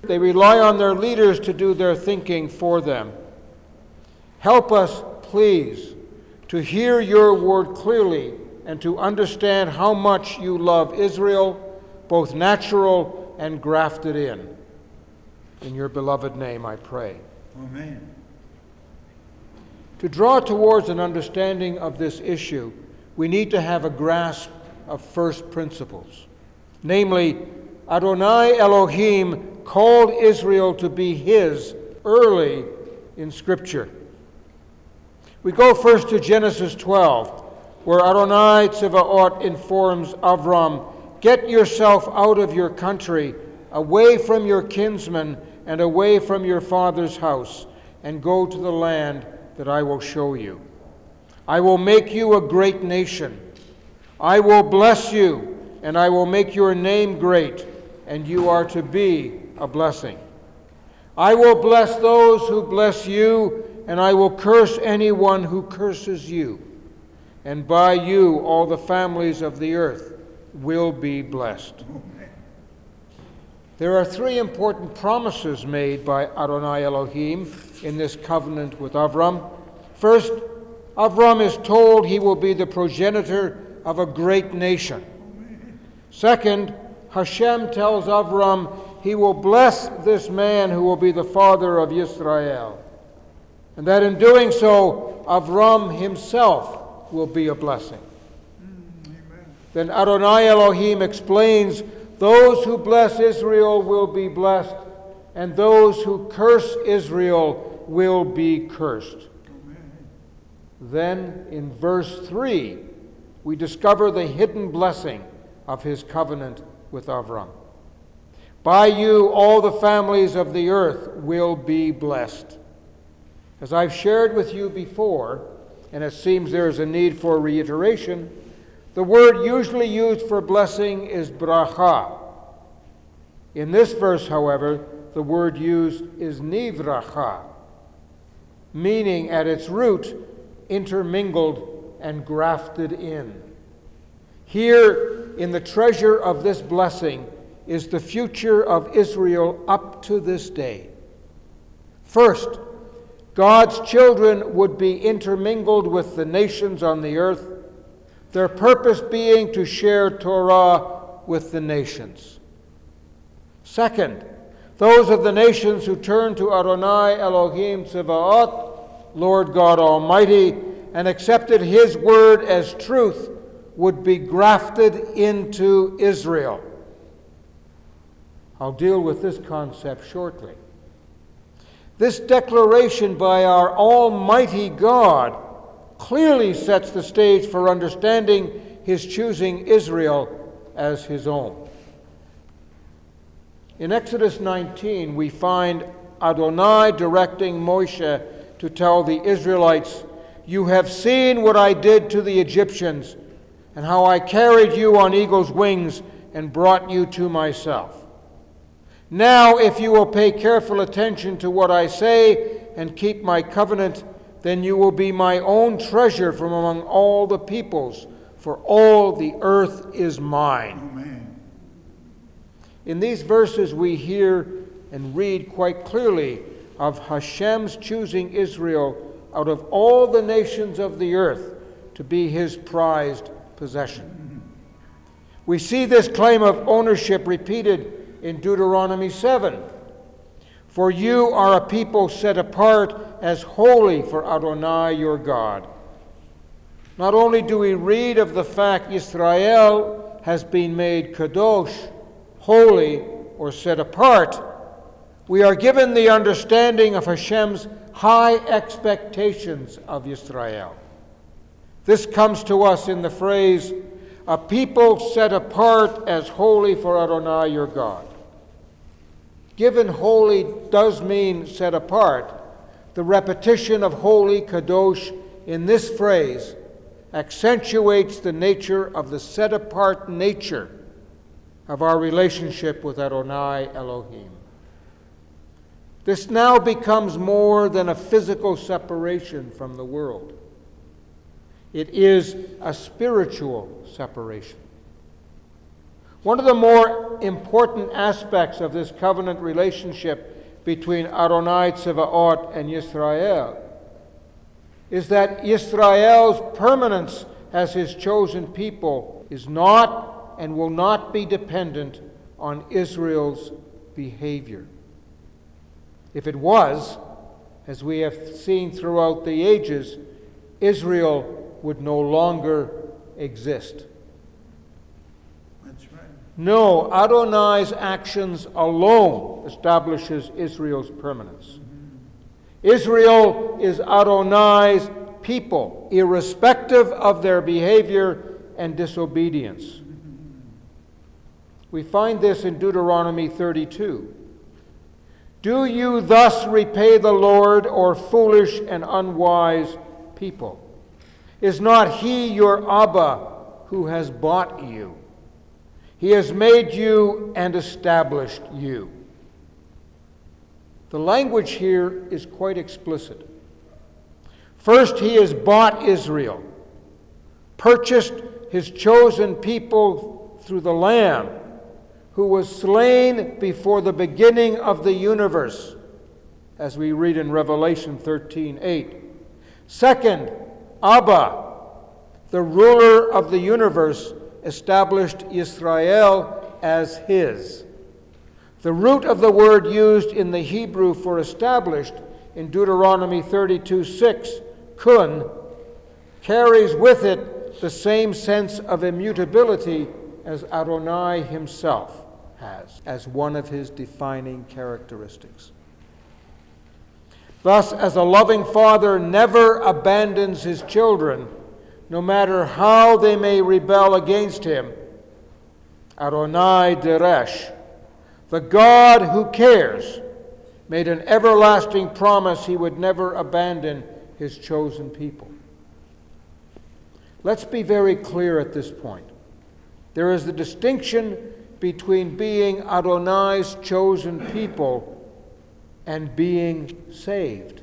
They rely on their leaders to do their thinking for them. Help us, please, to hear your word clearly and to understand how much you love Israel, both natural and grafted in. In your beloved name I pray. Amen. To draw towards an understanding of this issue, we need to have a grasp of first principles. Namely, Adonai Elohim called Israel to be his early in Scripture. We go first to Genesis 12, where Adonai Tzevaot informs Avram, "Get yourself out of your country, away from your kinsmen, and away from your father's house, and go to the land that I will show you. I will make you a great nation. I will bless you, and I will make your name great, and you are to be a blessing. I will bless those who bless you, and I will curse anyone who curses you. And by you all the families of the earth will be blessed." There are three important promises made by Adonai Elohim in this covenant with Avram. First, Avram is told he will be the progenitor of a great nation. Second, Hashem tells Avram he will bless this man who will be the father of Yisrael, and that in doing so, Avram himself will be a blessing. Then Adonai Elohim explains those who bless Israel will be blessed, and those who curse Israel will be cursed. Then in verse 3, we discover the hidden blessing of his covenant with Avram. By you all the families of the earth will be blessed. As I've shared with you before, and it seems there is a need for reiteration, the word usually used for blessing is bracha. In this verse, however, the word used is nivracha, meaning at its root, intermingled and grafted in. Here, in the treasure of this blessing, is the future of Israel up to this day. First, God's children would be intermingled with the nations on the earth, their purpose being to share Torah with the nations. Second, those of the nations who turn to Adonai Elohim Tzevaot, Lord God Almighty, and accepted his word as truth, would be grafted into Israel. I'll deal with this concept shortly. This declaration by our Almighty God clearly sets the stage for understanding his choosing Israel as his own. In Exodus 19, we find Adonai directing Moshe to tell the Israelites, "You have seen what I did to the Egyptians, and how I carried you on eagle's wings and brought you to myself. Now, if you will pay careful attention to what I say and keep my covenant, then you will be my own treasure from among all the peoples, for all the earth is mine." Amen. In these verses, we hear and read quite clearly of Hashem's choosing Israel out of all the nations of the earth to be his prized possession. We see this claim of ownership repeated in Deuteronomy 7. "For you are a people set apart as holy for Adonai your God." Not only do we read of the fact Israel has been made kadosh, holy, or set apart, we are given the understanding of Hashem's high expectations of Israel. This comes to us in the phrase, "a people set apart as holy for Adonai your God." Given holy does mean set apart, the repetition of holy, kadosh, in this phrase accentuates the nature of the set-apart nature of our relationship with Adonai Elohim. This now becomes more than a physical separation from the world. It is a spiritual separation. One of the more important aspects of this covenant relationship between Adonai Tzevaot and Yisrael is that Yisrael's permanence as his chosen people is not and will not be dependent on Israel's behavior. If it was, as we have seen throughout the ages, Israel would no longer exist. That's right. No, Adonai's actions alone establishes Israel's permanence. Israel is Adonai's people, irrespective of their behavior and disobedience. We find this in Deuteronomy 32. Do you thus repay the Lord, or foolish and unwise people? Is not he your Abba who has bought you? He has made you and established you. The language here is quite explicit. First, he has bought Israel, purchased his chosen people through the Lamb, who was slain before the beginning of the universe, as we read in Revelation 13:8. Second, Abba, the ruler of the universe, established Israel as his. The root of the word used in the Hebrew for established in Deuteronomy 32:6, kun, carries with it the same sense of immutability as Adonai himself has, as one of his defining characteristics. Thus, as a loving father never abandons his children, no matter how they may rebel against him, Adonai Deresh, the God who cares, made an everlasting promise he would never abandon his chosen people. Let's be very clear at this point. There is the distinction between being Adonai's chosen people and being saved.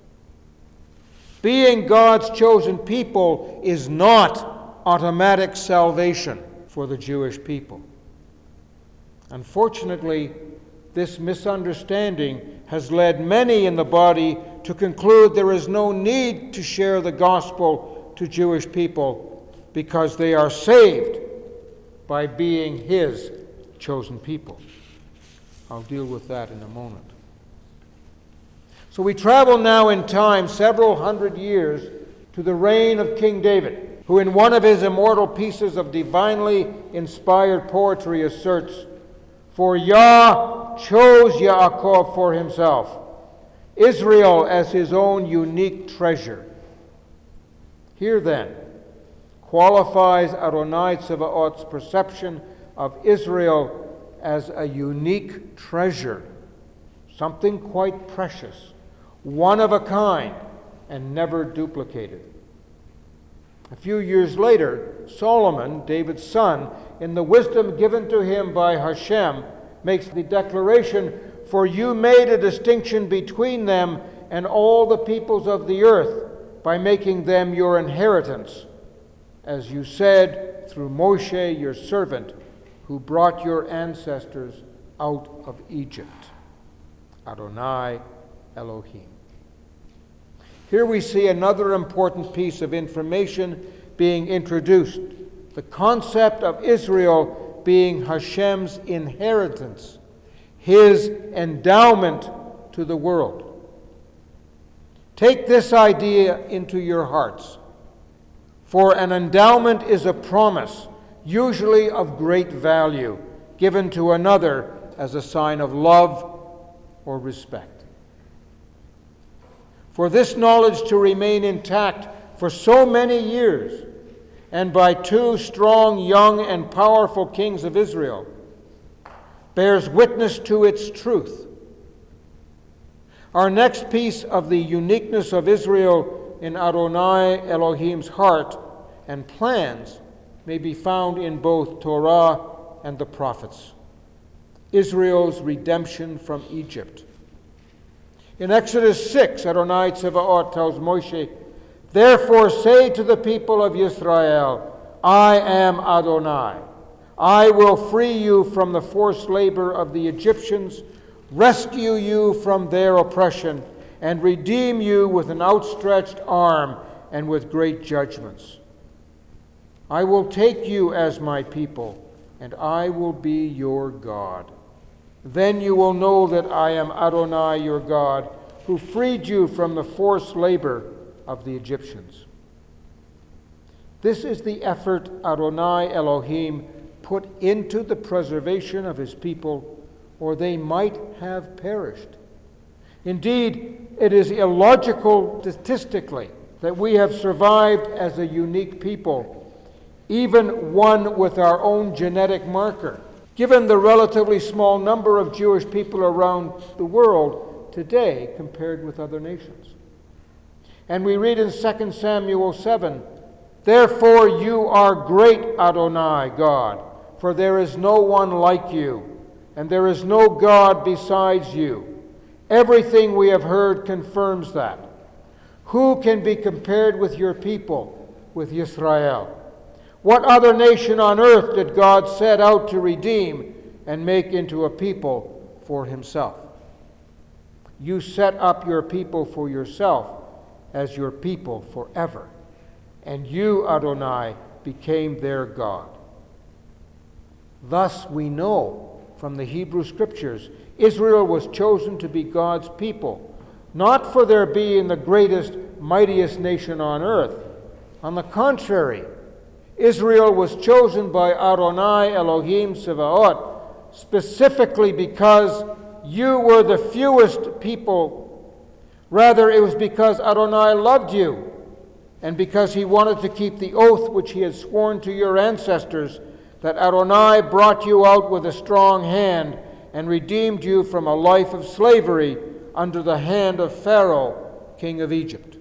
Being God's chosen people is not automatic salvation for the Jewish people. Unfortunately, this misunderstanding has led many in the body to conclude there is no need to share the gospel to Jewish people because they are saved by being his chosen people. I'll deal with that in a moment. So we travel now in time several hundred years to the reign of King David, who in one of his immortal pieces of divinely inspired poetry asserts, "For Yah chose Yaakov for himself, Israel as his own unique treasure." Here then qualifies Adonai Tzevaot's perception of Israel as a unique treasure, something quite precious, one of a kind, and never duplicated. A few years later, Solomon, David's son, in the wisdom given to him by Hashem, makes the declaration, "For you made a distinction between them and all the peoples of the earth by making them your inheritance, as you said through Moshe, your servant, who brought your ancestors out of Egypt." Adonai Elohim. Here we see another important piece of information being introduced, the concept of Israel being Hashem's inheritance, his endowment to the world. Take this idea into your hearts, for an endowment is a promise, usually of great value, given to another as a sign of love or respect. For this knowledge to remain intact for so many years, and by two strong, young, and powerful kings of Israel, bears witness to its truth. Our next piece of the uniqueness of Israel in Adonai Elohim's heart and plans may be found in both Torah and the prophets. Israel's redemption from Egypt. In Exodus 6, Adonai Tzevaot tells Moshe, "Therefore say to the people of Israel, I am Adonai. I will free you from the forced labor of the Egyptians, rescue you from their oppression, and redeem you with an outstretched arm and with great judgments. I will take you as my people, and I will be your God. Then you will know that I am Adonai your God, who freed you from the forced labor of the Egyptians. This is the effort Adonai Elohim put into the preservation of his people, or they might have perished. Indeed, it is illogical statistically that we have survived as a unique people, even one with our own genetic marker, given the relatively small number of Jewish people around the world today compared with other nations. And we read in 2 Samuel 7, "Therefore you are great, Adonai, God, for there is no one like you, and there is no God besides you. Everything we have heard confirms that. Who can be compared with your people, with Israel? What other nation on earth did God set out to redeem and make into a people for himself? You set up your people for yourself as your people forever, and you, Adonai, became their God." Thus we know from the Hebrew Scriptures, Israel was chosen to be God's people, not for their being the greatest, mightiest nation on earth. On the contrary, Israel was chosen by Adonai Elohim Sevaot specifically because you were the fewest people. Rather, it was because Adonai loved you and because he wanted to keep the oath which he had sworn to your ancestors, that Adonai brought you out with a strong hand and redeemed you from a life of slavery under the hand of Pharaoh, king of Egypt.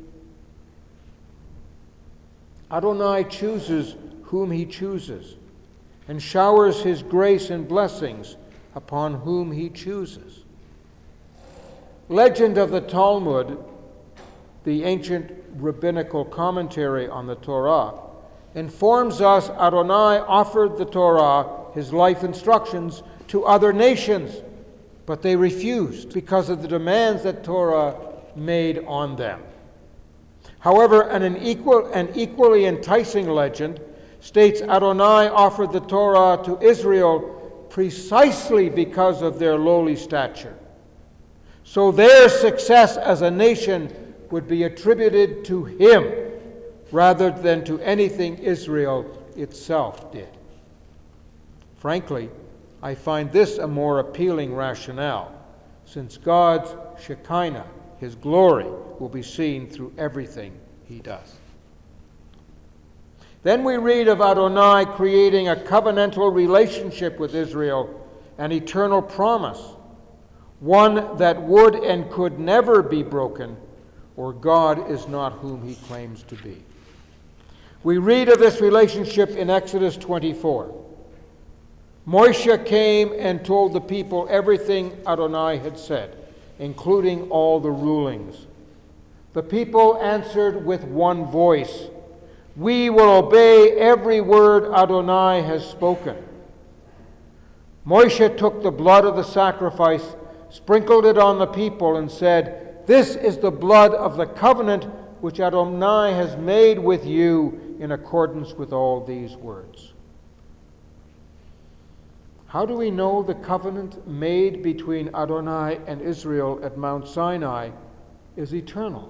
Adonai chooses whom he chooses and showers his grace and blessings upon whom he chooses. Legend of the Talmud, the ancient rabbinical commentary on the Torah, informs us Adonai offered the Torah, his life instructions, to other nations, but they refused because of the demands that Torah made on them. However, an equally enticing legend states Adonai offered the Torah to Israel precisely because of their lowly stature. So their success as a nation would be attributed to him rather than to anything Israel itself did. Frankly, I find this a more appealing rationale, since God's Shekinah, his glory, will be seen through everything he does. Then we read of Adonai creating a covenantal relationship with Israel, an eternal promise, one that would and could never be broken, or God is not whom he claims to be. We read of this relationship in Exodus 24. Moshe came and told the people everything Adonai had said, including all the rulings. The people answered with one voice, "We will obey every word Adonai has spoken." Moshe took the blood of the sacrifice, sprinkled it on the people, and said, "This is the blood of the covenant which Adonai has made with you in accordance with all these words." How do we know the covenant made between Adonai and Israel at Mount Sinai is eternal?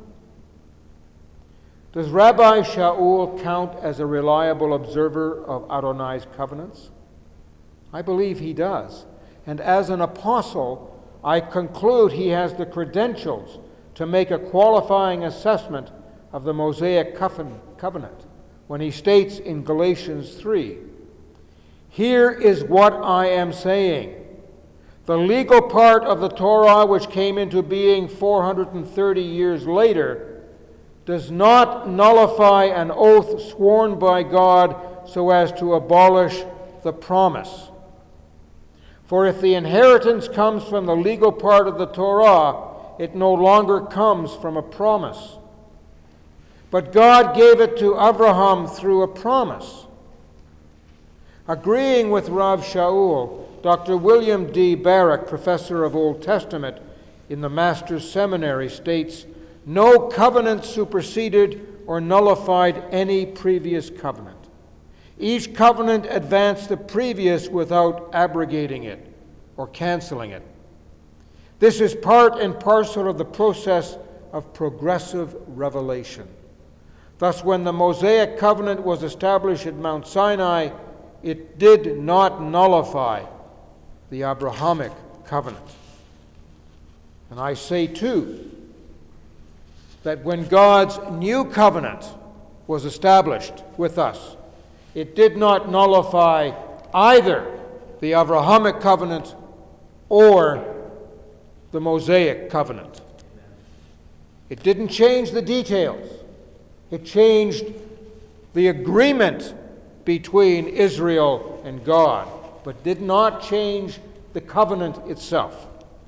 Does Rabbi Shaul count as a reliable observer of Adonai's covenants? I believe he does. And as an apostle, I conclude he has the credentials to make a qualifying assessment of the Mosaic covenant when he states in Galatians 3, "Here is what I am saying. The legal part of the Torah, which came into being 430 years later, does not nullify an oath sworn by God so as to abolish the promise. For if the inheritance comes from the legal part of the Torah, it no longer comes from a promise. But God gave it to Abraham through a promise. Agreeing with Rav Shaul, Dr. William D. Barrick, professor of Old Testament in the Master's Seminary, states, "No covenant superseded or nullified any previous covenant. Each covenant advanced the previous without abrogating it or canceling it. This is part and parcel of the process of progressive revelation. Thus, when the Mosaic covenant was established at Mount Sinai, it did not nullify the Abrahamic covenant." And I say, too, that when God's new covenant was established with us, it did not nullify either the Abrahamic covenant or the Mosaic covenant. It didn't change the details. It changed the agreement between Israel and God, but did not change the covenant itself.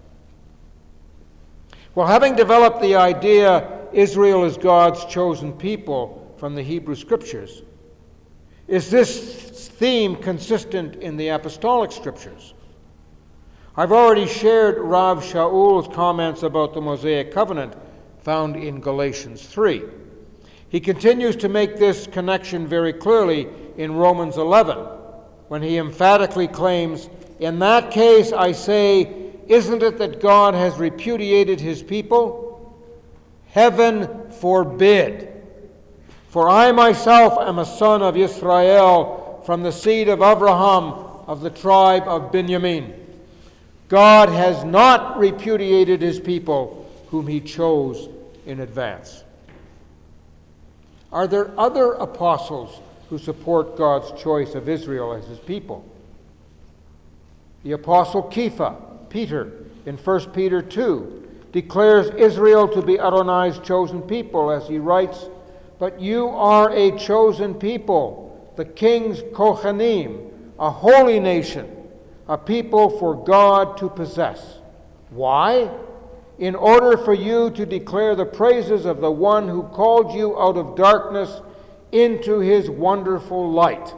Well, having developed the idea Israel is God's chosen people from the Hebrew Scriptures, is this theme consistent in the Apostolic Scriptures? I've already shared Rav Shaul's comments about the Mosaic covenant found in Galatians 3. He continues to make this connection very clearly in Romans 11, when he emphatically claims, "In that case, I say, isn't it that God has repudiated his people? Heaven forbid! For I myself am a son of Israel, from the seed of Abraham, of the tribe of Benjamin. God has not repudiated his people, whom he chose in advance." Are there other apostles who support God's choice of Israel as his people? The apostle Kepha, Peter, in 1 Peter 2, declares Israel to be Adonai's chosen people, as he writes, "But you are a chosen people, the king's Kohanim, a holy nation, a people for God to possess." Why? "In order for you to declare the praises of the one who called you out of darkness into his wonderful light."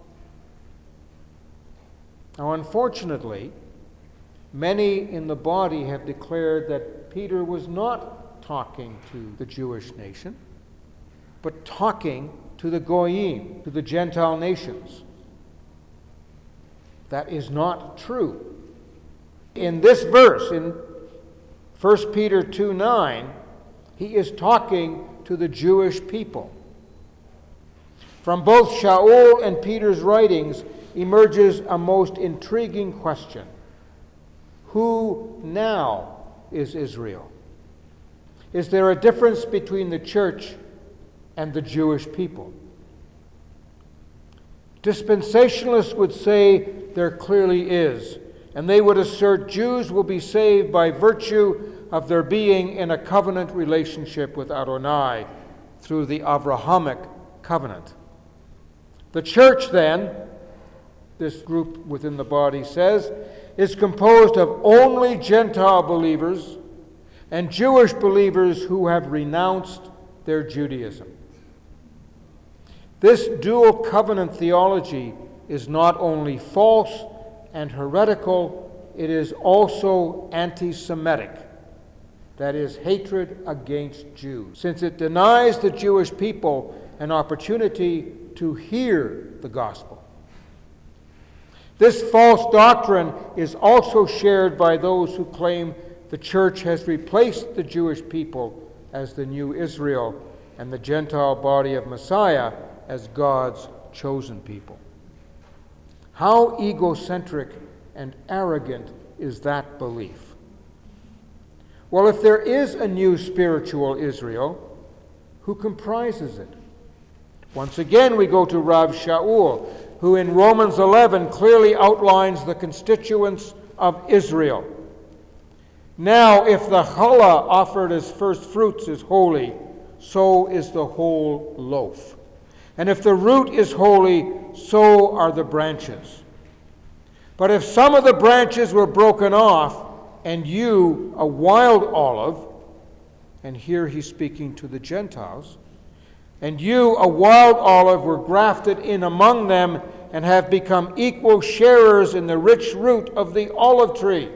Now, unfortunately, many in the body have declared that Peter was not talking to the Jewish nation, but talking to the Goyim, to the Gentile nations. That is not true. In this verse, in 1 Peter 2:9, he is talking to the Jewish people. From both Shaul and Peter's writings emerges a most intriguing question. Who now is Israel? Is there a difference between the church and the Jewish people? Dispensationalists would say there clearly is, and they would assert Jews will be saved by virtue of their being in a covenant relationship with Adonai through the Abrahamic covenant. The church, then, this group within the body says, is composed of only Gentile believers and Jewish believers who have renounced their Judaism. This dual covenant theology is not only false and heretical, it is also anti-Semitic. That is, hatred against Jews, since it denies the Jewish people an opportunity to hear the gospel. This false doctrine is also shared by those who claim the church has replaced the Jewish people as the new Israel and the Gentile body of Messiah as God's chosen people. How egocentric and arrogant is that belief? Well, if there is a new spiritual Israel, who comprises it? Once again, we go to Rav Shaul, who in Romans 11 clearly outlines the constituents of Israel. Now, if the challah offered as first fruits is holy, so is the whole loaf. And if the root is holy, so are the branches. But if some of the branches were broken off, and you, a wild olive, and here he's speaking to the Gentiles, and you, a wild olive, were grafted in among them, and have become equal sharers in the rich root of the olive tree.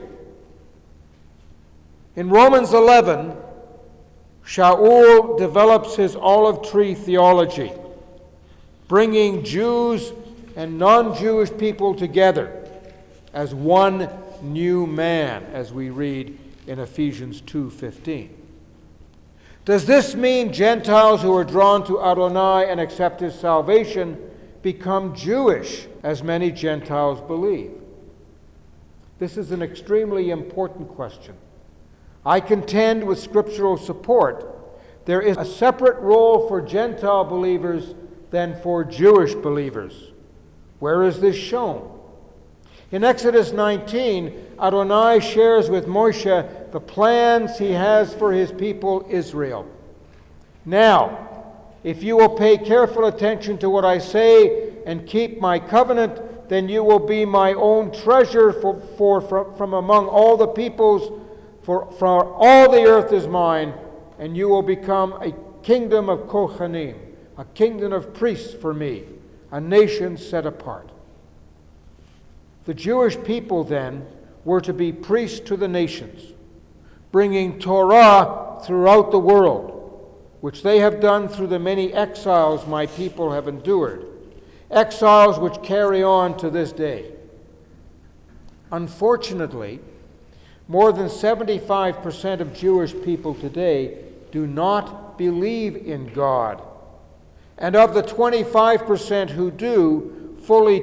In Romans 11, Shaul develops his olive tree theology, bringing Jews and non-Jewish people together as one new man, as we read in Ephesians 2:15. Does this mean Gentiles who are drawn to Adonai and accept his salvation become Jewish, as many Gentiles believe? This is an extremely important question. I contend with scriptural support there is a separate role for Gentile believers than for Jewish believers. Where is this shown? In Exodus 19, Adonai shares with Moshe the plans he has for his people Israel. Now, if you will pay careful attention to what I say and keep my covenant, then you will be my own treasure from among all the peoples, for all the earth is mine, and you will become a kingdom of Kohanim, a kingdom of priests for me, a nation set apart. The Jewish people, then, were to be priests to the nations, bringing Torah throughout the world, which they have done through the many exiles my people have endured, exiles which carry on to this day. Unfortunately, more than 75% of Jewish people today do not believe in God. And of the 25% who do, fully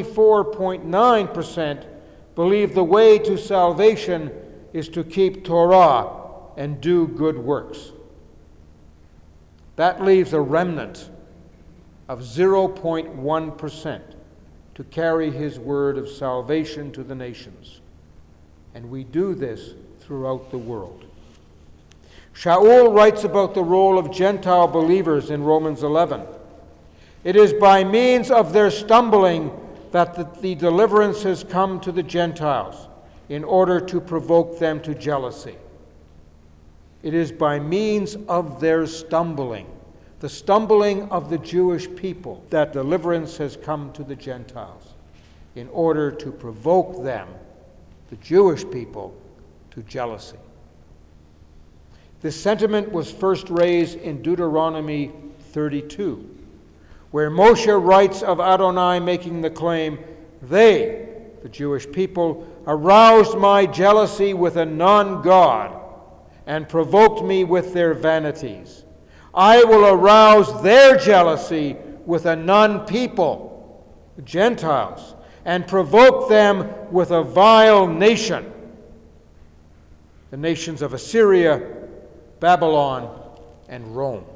24.9% believe the way to salvation is to keep Torah and do good works. That leaves a remnant of 0.1% to carry his word of salvation to the nations. And we do this throughout the world. Shaul writes about the role of Gentile believers in Romans 11. It is by means of their stumbling that the deliverance has come to the Gentiles in order to provoke them to jealousy. It is by means of their stumbling, the stumbling of the Jewish people, that deliverance has come to the Gentiles in order to provoke them, the Jewish people, to jealousy. This sentiment was first raised in Deuteronomy 32, where Moshe writes of Adonai making the claim, "They, the Jewish people, aroused my jealousy with a non-God and provoked me with their vanities. I will arouse their jealousy with a non-people, the Gentiles, and provoke them with a vile nation, the nations of Assyria, Babylon, and Rome."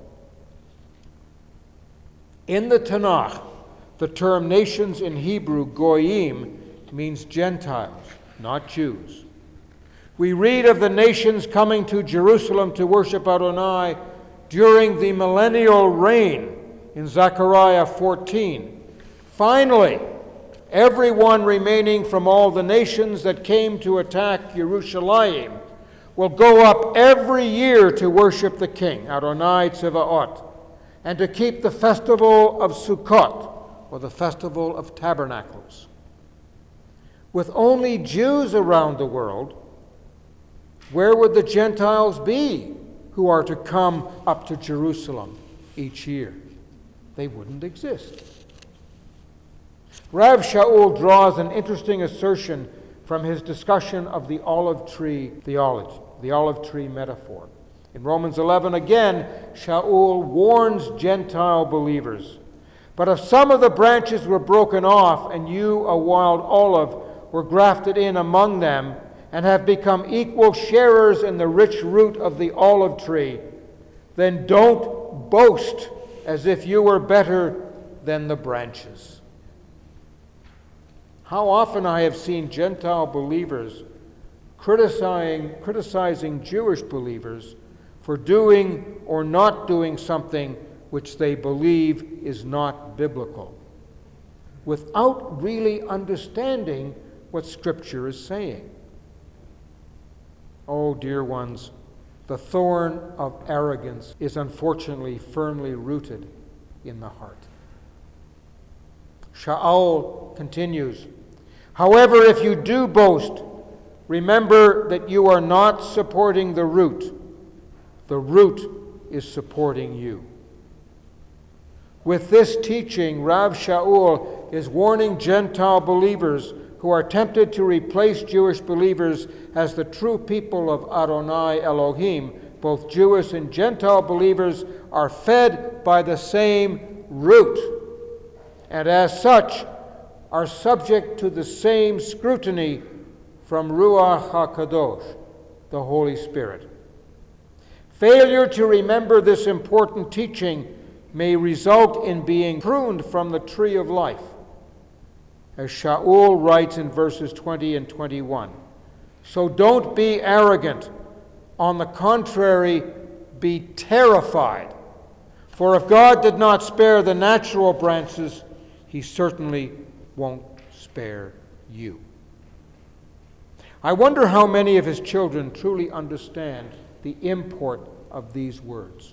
In the Tanakh, the term nations in Hebrew, goyim, means Gentiles, not Jews. We read of the nations coming to Jerusalem to worship Adonai during the millennial reign in Zechariah 14. Finally, everyone remaining from all the nations that came to attack Jerusalem will go up every year to worship the King, Adonai Tzevaot, and to keep the festival of Sukkot, or the festival of tabernacles. With only Jews around the world, where would the Gentiles be who are to come up to Jerusalem each year? They wouldn't exist. Rav Shaul draws an interesting assertion from his discussion of the olive tree theology, the olive tree metaphor. In Romans 11, again, Shaul warns Gentile believers, "But if some of the branches were broken off, and you, a wild olive, were grafted in among them, and have become equal sharers in the rich root of the olive tree, then don't boast as if you were better than the branches." How often I have seen Gentile believers criticizing Jewish believers for doing or not doing something which they believe is not biblical, without really understanding what Scripture is saying. Oh, dear ones, the thorn of arrogance is unfortunately firmly rooted in the heart. Shaul continues, "However, if you do boast, remember that you are not supporting the root. The root is supporting you." With this teaching, Rav Shaul is warning Gentile believers who are tempted to replace Jewish believers as the true people of Adonai Elohim. Both Jewish and Gentile believers are fed by the same root, and as such are subject to the same scrutiny from Ruach HaKadosh, the Holy Spirit. Failure to remember this important teaching may result in being pruned from the tree of life, as Shaul writes in verses 20 and 21. So don't be arrogant. On the contrary, be terrified. For if God did not spare the natural branches, he certainly won't spare you. I wonder how many of his children truly understand the import of these words.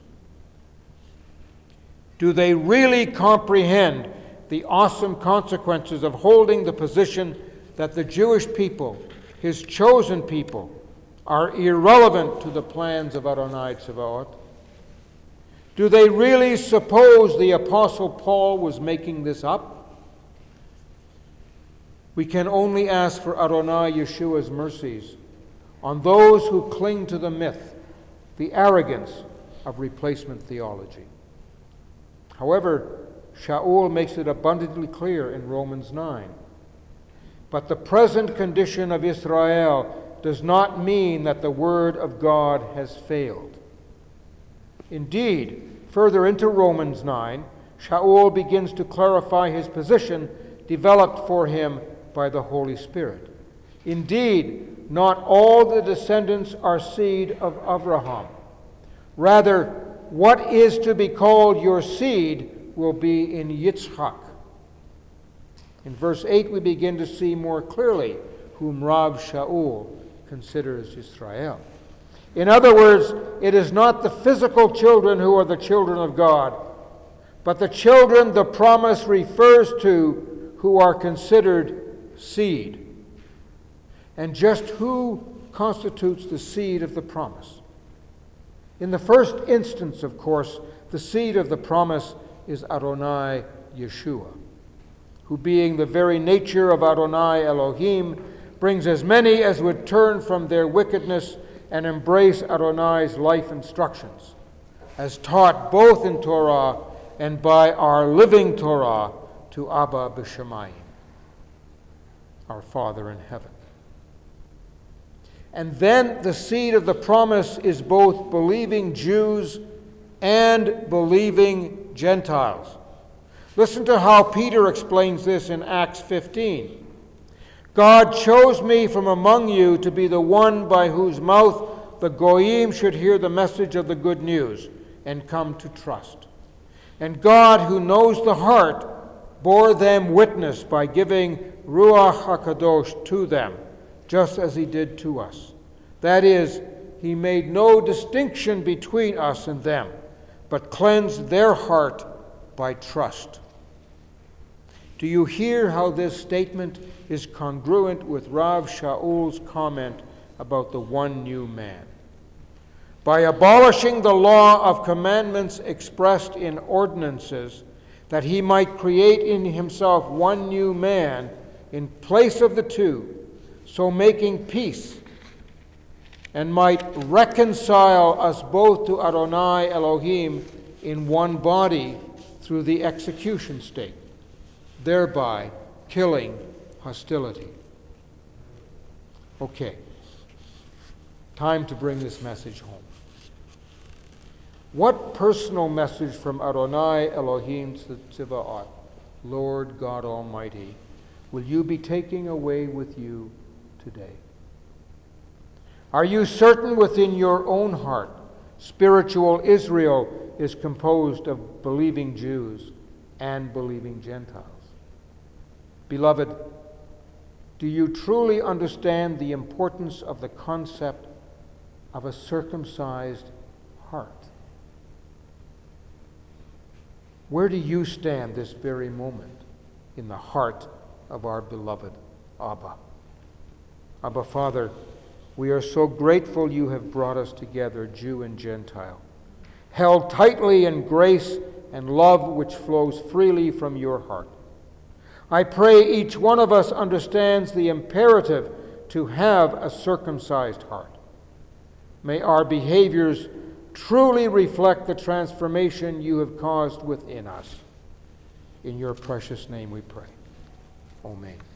Do they really comprehend the awesome consequences of holding the position that the Jewish people, his chosen people, are irrelevant to the plans of Adonai Tzevaot? Do they really suppose the Apostle Paul was making this up? We can only ask for Adonai Yeshua's mercies on those who cling to the myth, the arrogance of replacement theology. However, Shaul makes it abundantly clear in Romans 9. But the present condition of Israel does not mean that the word of God has failed. Indeed, further into Romans 9, Shaul begins to clarify his position developed for him by the Holy Spirit. Indeed, not all the descendants are seed of Abraham. Rather, what is to be called your seed will be in Yitzchak. In verse 8, we begin to see more clearly whom Rav Shaul considers Israel. In other words, it is not the physical children who are the children of God, but the children the promise refers to who are considered seed. And just who constitutes the seed of the promise? In the first instance, of course, the seed of the promise is Adonai Yeshua, who being the very nature of Adonai Elohim, brings as many as would turn from their wickedness and embrace Adonai's life instructions, as taught both in Torah and by our living Torah to Abba B'Shamayim, our Father in heaven. And then the seed of the promise is both believing Jews and believing Gentiles. Listen to how Peter explains this in Acts 15. God chose me from among you to be the one by whose mouth the Goyim should hear the message of the good news and come to trust. And God, who knows the heart, bore them witness by giving Ruach HaKadosh to them, just as he did to us. That is, he made no distinction between us and them, but cleansed their heart by trust. Do you hear how this statement is congruent with Rav Shaul's comment about the one new man? By abolishing the law of commandments expressed in ordinances, that he might create in himself one new man in place of the two, so making peace, and might reconcile us both to Adonai Elohim in one body through the execution stake, thereby killing hostility. Okay, time to bring this message home. What personal message from Adonai Elohim Tzevaot, Lord God Almighty, will you be taking away with you today? Are you certain within your own heart spiritual Israel is composed of believing Jews and believing Gentiles? Beloved, do you truly understand the importance of the concept of a circumcised heart? Where do you stand this very moment? in the heart of our beloved Abba. Abba, Father, we are so grateful you have brought us together, Jew and Gentile, held tightly in grace and love which flows freely from your heart. I pray each one of us understands the imperative to have a circumcised heart. May our behaviors truly reflect the transformation you have caused within us. In your precious name we pray. Amen.